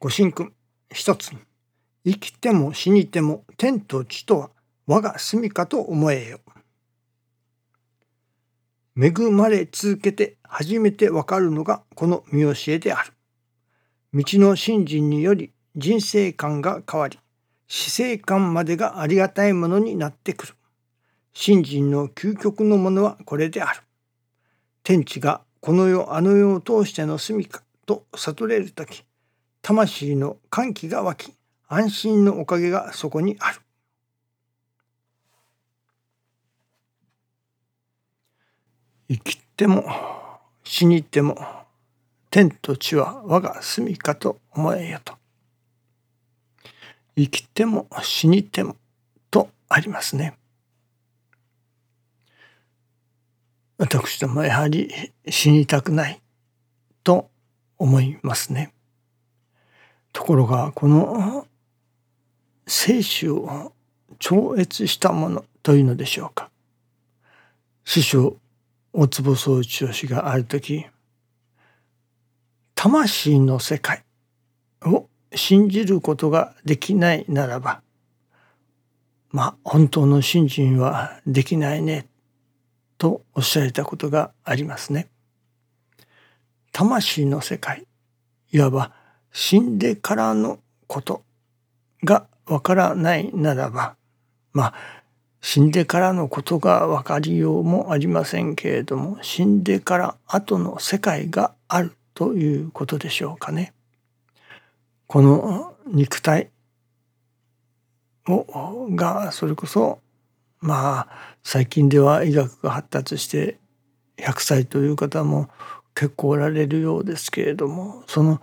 ご神君一つ。生きても死にても天と地とは我が住処と思えよ。恵まれ続けて初めてわかるのがこの見教えである。道の信心により人生観が変わり、死生観までがありがたいものになってくる。信心の究極のものはこれである。天地がこの世あの世を通しての住処と悟れるとき、魂の歓喜が湧き、安心のおかげがそこにある。生きても死にても天と地は我が住処と思えよと。生きても死にてもとありますね。私どもやはり死にたくないと思いますね。ところがこの生死を超越したものというのでしょうか。師匠大坪宗一郎氏がある時、魂の世界を信じることができないならば、本当の信心はできないねとおっしゃられたことがありますね。魂の世界、いわば死んでからのことがわからないならば、死んでからのことがわかりようもありませんけれども、死んでから後の世界があるということでしょうかね。この肉体がそれこそ最近では医学が発達して100歳という方も結構おられるようですけれども、その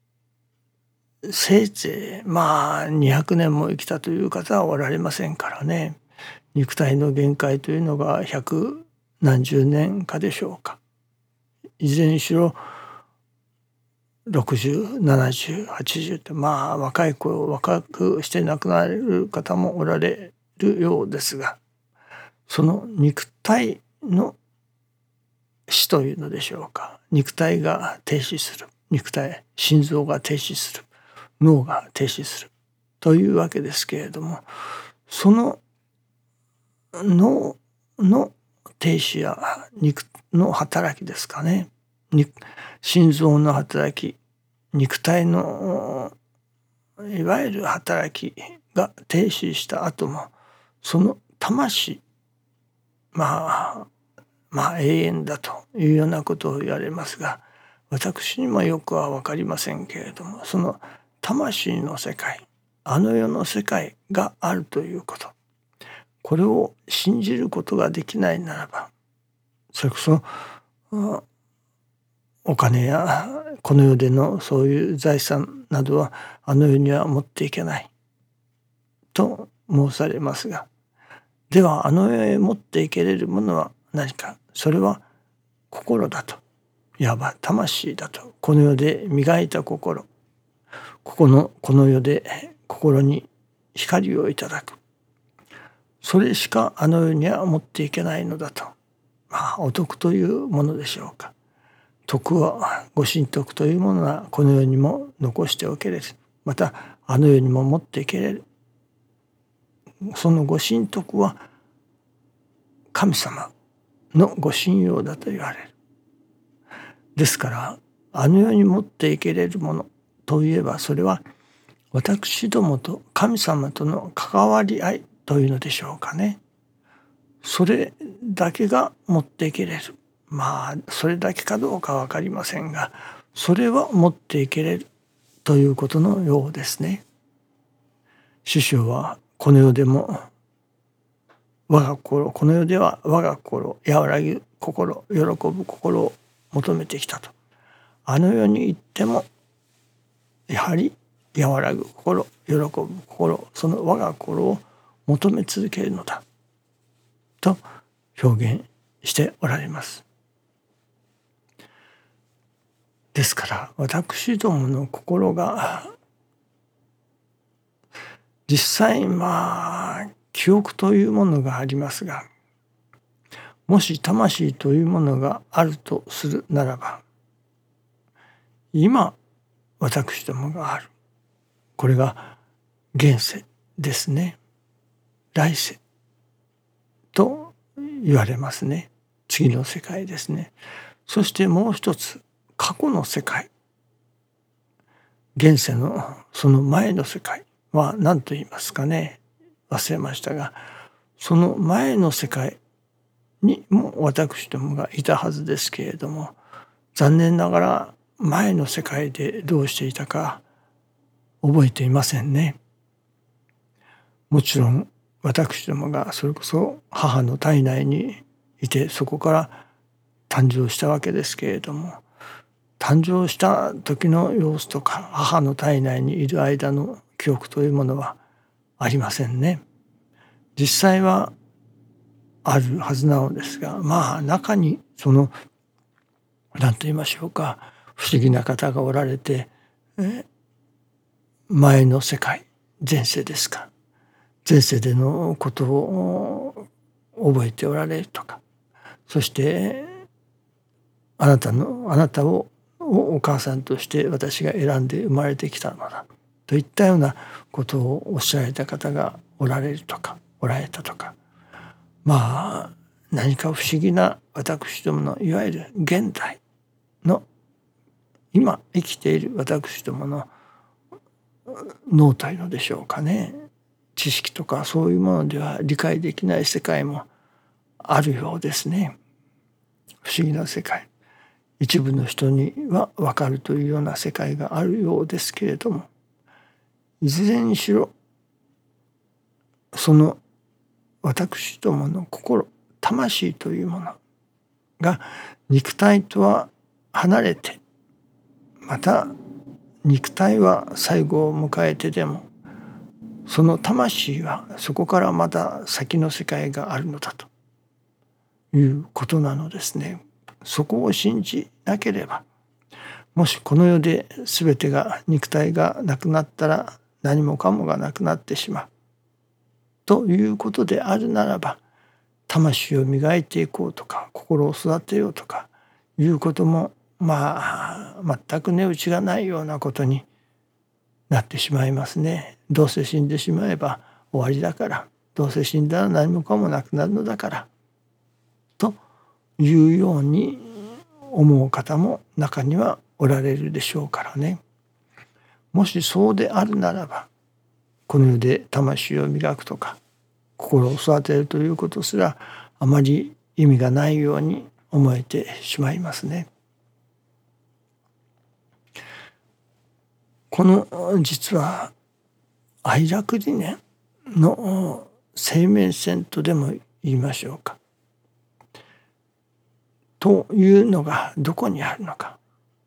せいぜい200年も生きたという方はおられませんからね。肉体の限界というのが100何十年かでしょうか。いずれにしろ60、70、80って若い頃若くして亡くなられる方もおられるようですが、その肉体の死というのでしょうか。肉体が停止する、心臓が停止する、脳が停止するというわけですけれども、その脳の停止や肉の働きですかね、心臓の働き、肉体のいわゆる働きが停止した後も、その魂永遠だというようなことを言われますが、私にもよくは分かりませんけれども、その魂の世界、あの世の世界があるということ、これを信じることができないならば、それこそお金やこの世でのそういう財産などはあの世には持っていけないと申されますが、ではあの世へ持っていけれるものは何か。それは心だと、いわば魂だと。この世で磨いた心、この世で心に光をいただく、それしかあの世には持っていけないのだと。お徳というものでしょうか。徳は、ご神徳というものはこの世にも残しておけれる、またあの世にも持っていけれる。そのご神徳は神様のご神用だと言われる。ですからあの世に持っていけれるものといえば、それは私どもと神様との関わり合いというのでしょうかね。それだけが持っていけれる。それだけかどうか分かりませんが、それは持っていけれるということのようですね。師匠はこの世でもこの世では我が心、和らぎ心、喜ぶ心を求めてきたと。あの世に行ってもやはり和らぐ心、喜ぶ心、その我が心を求め続けるのだと表現しておられます。ですから私どもの心が実際記憶というものがありますが、もし魂というものがあるとするならば、今私どもがあるこれが現世ですね。来世と言われますね。次の世界ですね。そしてもう一つ、過去の世界。現世のその前の世界は何と言いますかね。忘れましたが、その前の世界にも私どもがいたはずですけれども、残念ながら前の世界でどうしていたか覚えていませんね。もちろん私どもがそれこそ母の体内にいて、そこから誕生したわけですけれども、誕生した時の様子とか母の体内にいる間の記憶というものはありませんね。実際はあるはずなのですが、中にその何と言いましょうか、不思議な方がおられて、前の世界、前世ですか、前世でのことを覚えておられるとか、そしてあなたをお母さんとして私が選んで生まれてきたのだといったようなことをおっしゃられた方がおられるとかおられたとか、何か不思議な私どものいわゆる現代の今生きている私どもの脳体のでしょうかね、知識とかそういうものでは理解できない世界もあるようですね。不思議な世界、一部の人には分かるというような世界があるようですけれども、いずれにしろその私どもの心、魂というものが肉体とは離れて、また肉体は最後を迎えてでも、その魂はそこからまた先の世界があるのだということなのですね。そこを信じなければ、もしこの世で全てが肉体がなくなったら何もかもがなくなってしまうということであるならば、魂を磨いていこうとか心を育てようとかいうことも全く値打ちがないようなことになってしまいますね。どうせ死んでしまえば終わりだから、どうせ死んだら何もかもなくなるのだからというように思う方も中にはおられるでしょうからね。もしそうであるならば、この世で魂を磨くとか心を育てるということすらあまり意味がないように思えてしまいますね。この実は愛楽理念の生命線とでも言いましょうか、というのがどこにあるのか。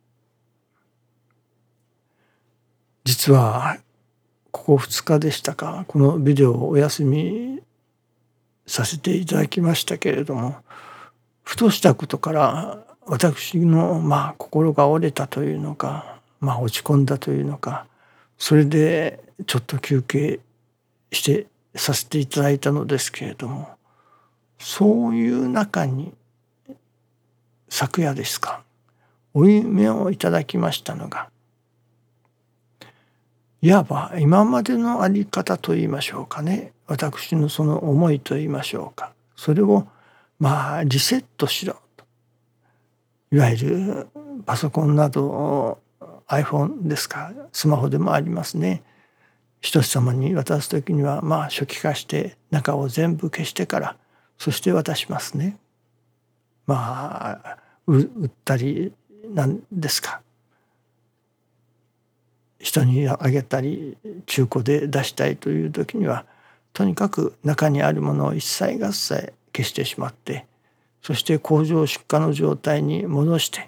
実はここ2日でしたか、このビデオをお休みさせていただきましたけれども、ふとしたことから私の心が折れたというのか、落ち込んだというのか、それでちょっと休憩させていただいたのですけれども、そういう中に昨夜ですか、お夢をいただきましたのが、いわば今までのあり方といいましょうかね、私のその思いといいましょうか、それをリセットしろと。いわゆるパソコンなど iPhone ですか、スマホでもありますね。一つ様に渡す時には初期化して中を全部消してからそして渡しますね。売ったりなんですか、人にあげたり中古で出したいという時にはとにかく中にあるものを一切合切消してしまって、そして工場出荷の状態に戻して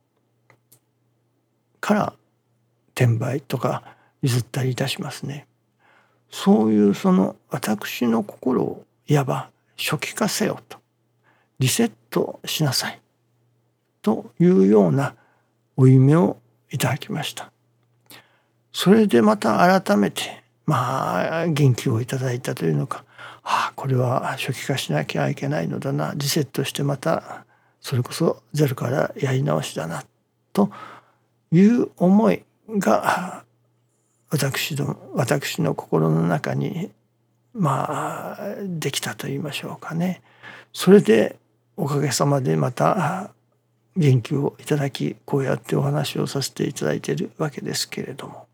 から転売とか譲ったりいたしますね。そういうその私の心をいわば初期化せよと、リセットしなさいというようなお夢をいただきました。それでまた改めて元気をいただいたというのか、これは初期化しなきゃいけないのだな、リセットしてまたそれこそゼロからやり直しだなという思いが私の心の中にできたと言いましょうかね。それでおかげさまでまた元気をいただき、こうやってお話をさせていただいているわけですけれども、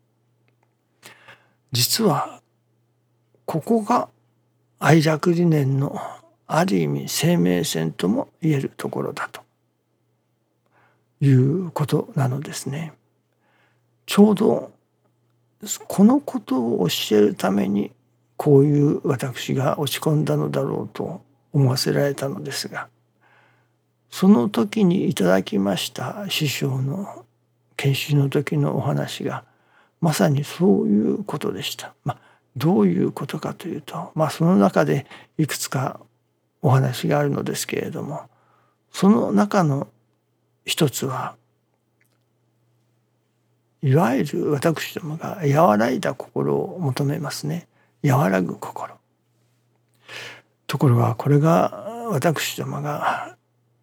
実はここが愛楽理念のある意味生命線とも言えるところだということなのですね。ちょうどこのことを教えるためにこういう私が落ち込んだのだろうと思わせられたのですが、その時にいただきました師匠の研修の時のお話がまさにそういうことでした。どういうことかというと、その中でいくつかお話があるのですけれども、その中の一つは、いわゆる私どもが和らいだ心を求めますね。和らぐ心。ところがこれが私どもが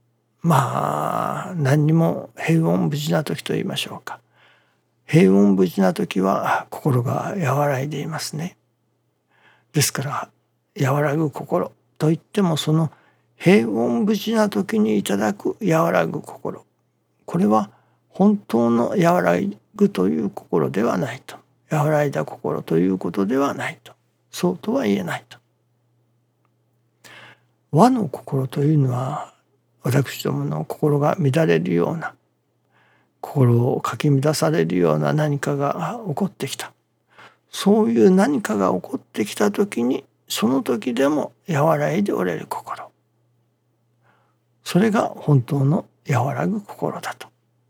何にも平穏無事な時と言いましょうか。平穏無事な時は心が和らいでいますね。ですから和らぐ心といっても、その平穏無事な時にいただく和らぐ心、これは本当の和らぐという心ではないと、和らいだ心ということではないと、そうとは言えないと。和の心というのは、私どもの心が乱れるような、心をかき乱されるような何かが起こってきた。そういう何かが起こってきた時に、その時でも和らいでおれる心。それが本当の和らぐ心だと。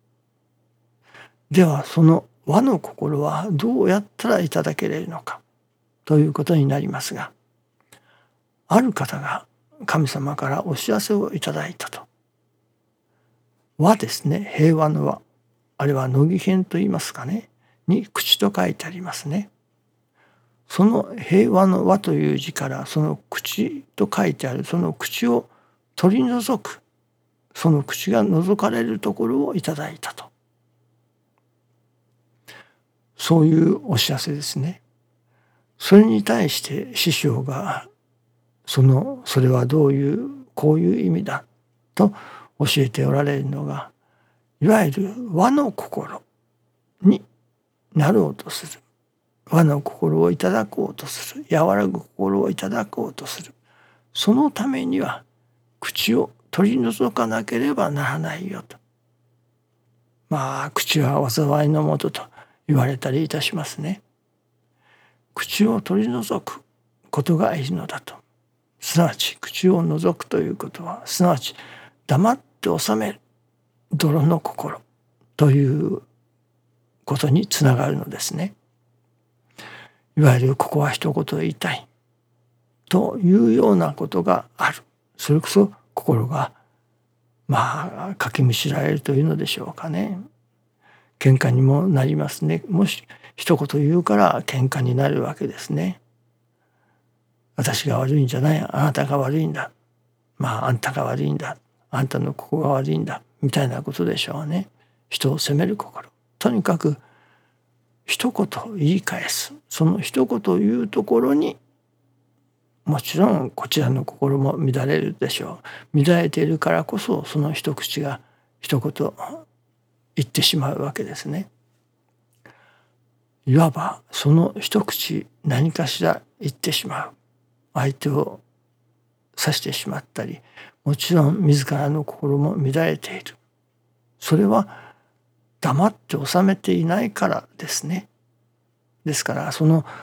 ではその和の心はどうやったらいただけれるのかということになりますが、ある方が神様からお知らせをいただいたと。和ですね、平和の和。あれは乃木編と言いますかね、に口と書いてありますね。その平和の和という字から、その口と書いてあるその口を取り除く、その口が除かれるところをいただいたと。そういうお知らせですね。それに対して師匠がそれはどういうこういう意味だと教えておられるのが、いわゆる和の心になろうとする、和の心をいただこうとする、和らぐ心をいただこうとする、そのためには口を取り除かなければならないよと。口は災いのもとと言われたりいたしますね。口を取り除くことがいいのだと。すなわち口を除くということは、すなわち黙って収める泥の心ということにつながるのですね。いわゆるここは一言言いたいというようなことがある。それこそ心がかきむしられるというのでしょうかね。喧嘩にもなりますね。もし一言言うから喧嘩になるわけですね。私が悪いんじゃない、あなたが悪いんだ。あんたが悪いんだ。あんたのここが悪いんだ。みたいなことでしょうね。人を責める心。とにかく一言言い返す。その一言言うところに、もちろんこちらの心も乱れるでしょう。乱れているからこそ、その一口が一言言ってしまうわけですね。いわばその一口何かしら言ってしまう。相手を刺してしまったり、もちろん自らの心も乱れている。それは黙って収めていないからですね。ですから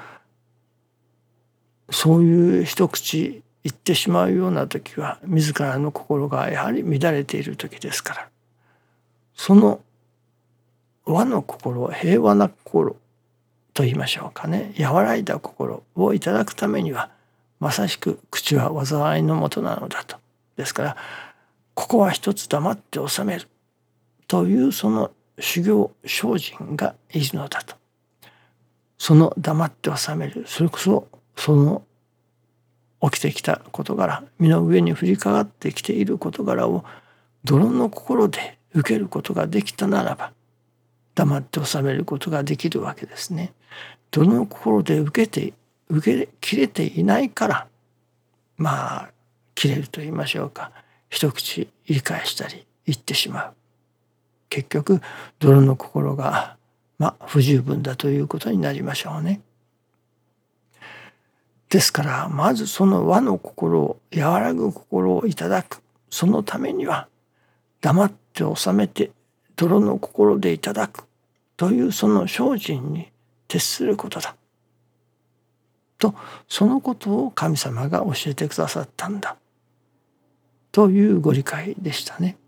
そういう一口言ってしまうような時は、自らの心がやはり乱れている時ですから、その和の心、平和な心と言いましょうかね、和らいだ心をいただくためには、まさしく口は災いのもとなのだと。ですからここは一つ黙って収めるというその修行精進がいるのだと。その黙って収める、それこそその起きてきた事柄、身の上に降りかかってきている事柄を泥の心で受けることができたならば、黙って収めることができるわけですね。 どの心で受けきれていないから切れると言いましょうか、一口言い返したり言ってしまう。結局泥の心が不十分だということになりましょうね。ですからまずその和の心を、和らぐ心をいただく、そのためには黙って収めて泥の心でいただくというその精進に徹することだと、そのことを神様が教えてくださったんだというご理解でしたね。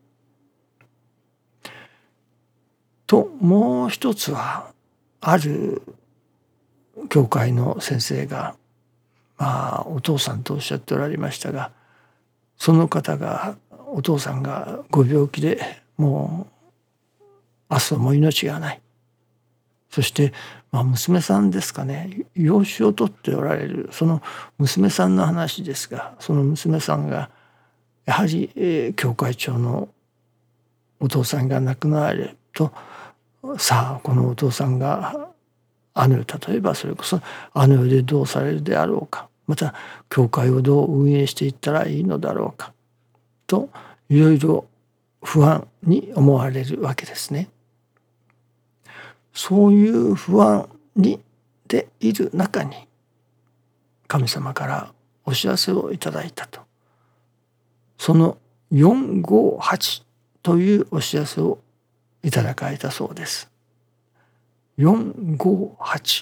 ともう一つは、ある教会の先生がお父さんとおっしゃっておられましたが、その方がお父さんがご病気でもう明日はもう命がない。そして娘さんですかね、養子を取っておられるその娘さんの話ですが、その娘さんがやはり教会長のお父さんが亡くなられると、さあこのお父さんが例えばそれこそ世でどうされるであろうか、また教会をどう運営していったらいいのだろうかと、いろいろ不安に思われるわけですね。そういう不安でいる中に神様からお知らせをいただいたと。その458というお知らせをいただかれたそうです。458。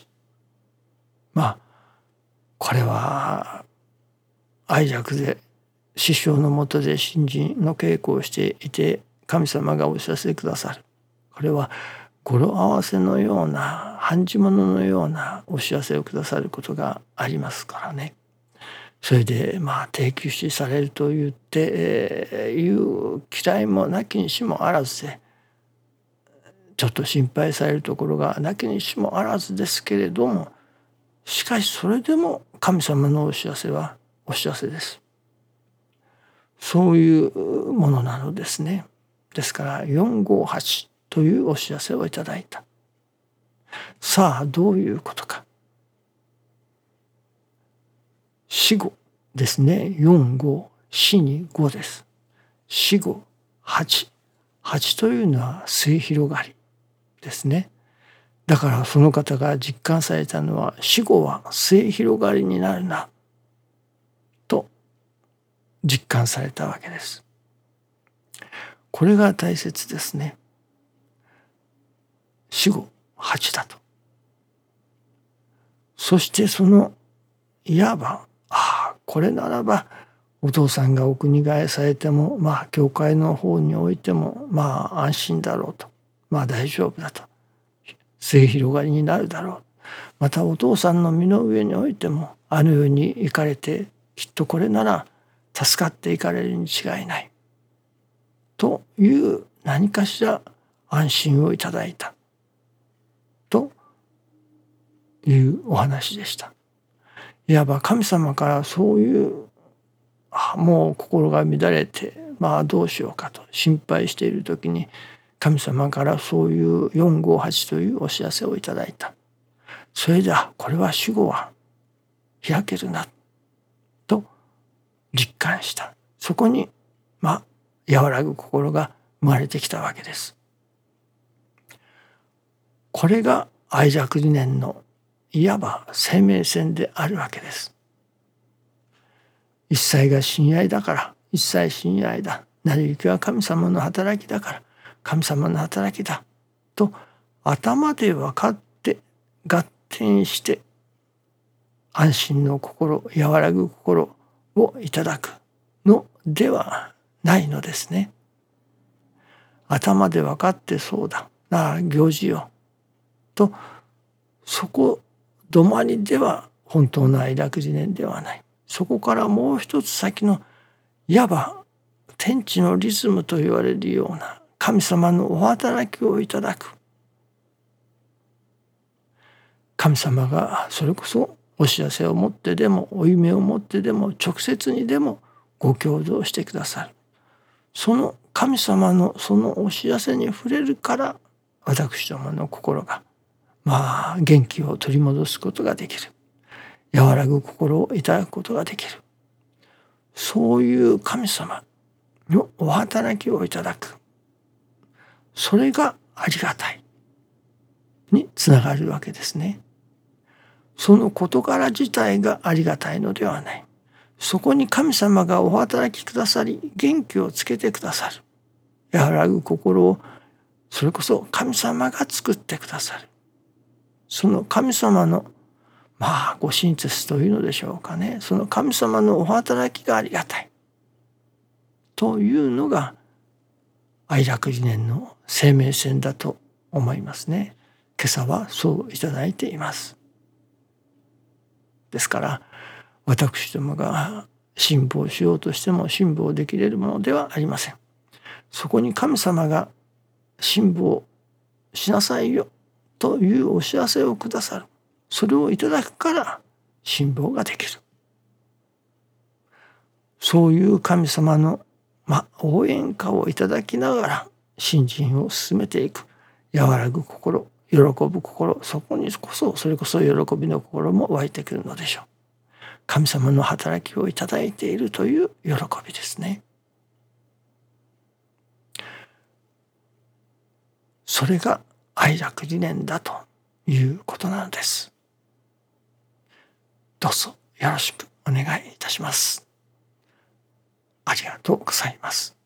これは愛楽で師匠のもとで新人の稽古をしていて神様がお知らせくださる。これは語呂合わせのような、判じ物のようなお知らせをくださることがありますからね。それで定休止されると言っていう期待もなきにしもあらずで、ちょっと心配されるところがなきにしもあらずですけれども、しかしそれでも神様のお知らせはお知らせです。そういうものなのですね。ですから458というお知らせをいただいた。さあどういうことか。死後ですね。45、死に5です。死後8。8というのは末広がりですね。だからその方が実感されたのは、死後は末広がりになるなと実感されたわけです。これが大切ですね。死後8だと。そしてそのいわばこれならばお父さんがお国替えされても教会の方においても安心だろうと、大丈夫だと、末広がりになるだろう。またお父さんの身の上においても世に行かれて、きっとこれなら助かっていかれるに違いないという何かしら安心をいただいたというお話でした。いわば神様からそういうもう心が乱れてどうしようかと心配している時に、神様からそういう458というお知らせをいただいた。それでこれは死後は開けるなと実感した。そこに和らぐ心が生まれてきたわけです。これが愛寂理念のいわば生命線であるわけです。一切が親愛だから一切親愛だ、成り行きは神様の働きだから神様の働きだと頭で分かって合点して安心の心、和らぐ心をいただくのではないのですね。頭で分かってそうだなら行事よと、そこ止まりでは本当の愛楽理念ではない。そこからもう一つ先のいわば天地のリズムと言われるような神様のお働きをいただく。神様がそれこそお知らせをもってでも負い目をもってでも直接にでもご教導してくださる。その神様のそのお知らせに触れるから私どもの心が元気を取り戻すことができる。和らぐ心をいただくことができる。そういう神様のお働きをいただく。それがありがたいにつながるわけですね。その事柄自体がありがたいのではない。そこに神様がお働きくださり、元気をつけてくださる。和らぐ心を、それこそ神様が作ってくださる。その神様のご親切というのでしょうかね。その神様のお働きがありがたい。というのが愛楽理念の生命線だと思いますね。今朝はそういただいています。ですから私どもが辛抱しようとしても辛抱できれるものではありません。そこに神様が辛抱しなさいよというお知らせをくださる。それをいただくから辛抱ができる。そういう神様の応援歌をいただきながら信心を進めていく。和らぐ心、喜ぶ心、そこにこそそれこそ喜びの心も湧いてくるのでしょう。神様の働きをいただいているという喜びですね。それが愛楽理念だということなのです。どうぞよろしくお願いいたします。ありがとうございます。